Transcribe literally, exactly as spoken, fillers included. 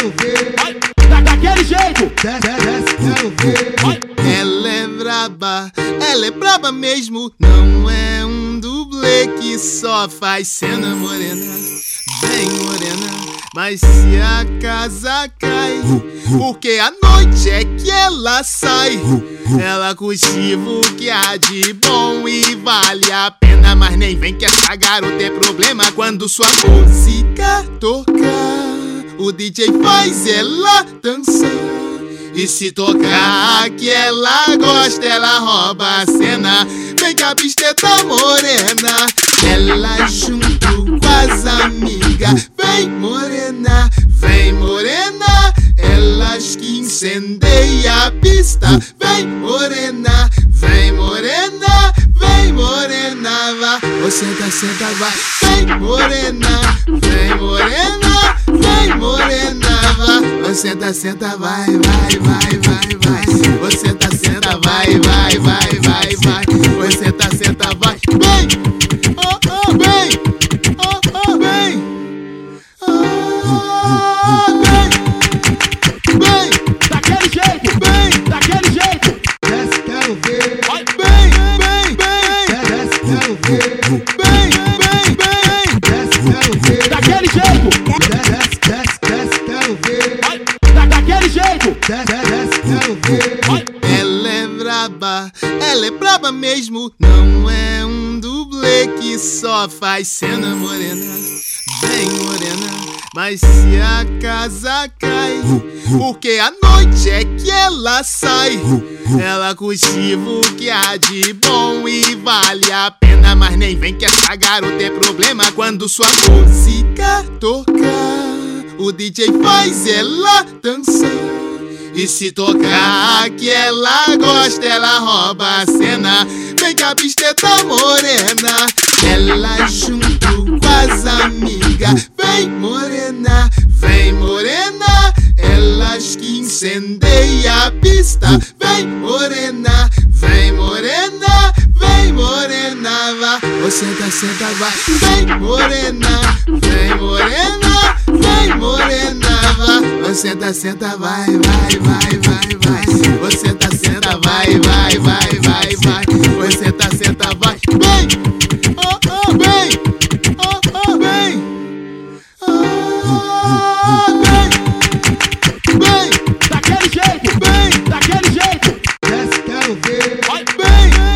quero ver. Da, daquele jeito. Desce, quero ver. Ela é braba, ela é braba mesmo. Não é um dublê que só faz cena morena. Vem morena, mas se a casa cai, porque à noite é que ela sai. Ela cultiva o que há de bom e vale a pena, mas nem vem que essa garota é problema. Quando sua música tocar, o D J faz ela dançar. E se tocar que ela gosta, ela rouba a cena. Vem que a pista é da morena, ela junto com as amigas. Vem morena, vem morena, elas que incendeiam a pista. Vem morena, vem morena, vem morena, vai. Ô senta, senta, vai. Vem morena, vem morena, vem morena, vai. Ô senta, senta, vai, vai, vai, vai, vai. Ô senta, senta, vai, vai, vai, vai, vai. Ô senta, senta, vai. Vem, oh, oh, vem, oh, oh, vem, oh, vem, vem. Daquele jeito. Vem, daquele jeito. Desce, quero ver. Vem, vem, vem. Desce, quero ver. Vem, vem, vem. Desce, quero ver. Daquele jeito. Desce, desce, desce, quero ver. Da, daquele jeito. Desce, quero ver. Ela é braba, ela é braba mesmo. Não é um dublê que só faz cena morena. Vem morena, mas se a casa cai, porque à noite é que ela sai. Ela cultiva o que há de bom e vale a pena, mas nem vem que essa garota é problema. Quando sua música tocar, o D J faz ela dançar. E se tocar que ela gosta, ela rouba a cena. Vem que a pista é da morena, ela junto com as amigas. Vem morena, vem morena, elas que incendeiam a pista. Vem morena, vem morena, vem morena, vai. Ô senta, senta, vai. Vem morena, vem morena, vem morena, vai. Ô senta, senta, vai, vai, vai, vai, vai. Ô senta, senta, vai, vai, vai, vai, vai. Ô senta, senta, vai. Vem, oh, oh, vem, oh, oh, vem, oh, vem, vem. Daquele jeito. Vem, daquele jeito. Desce, quero ver. vem,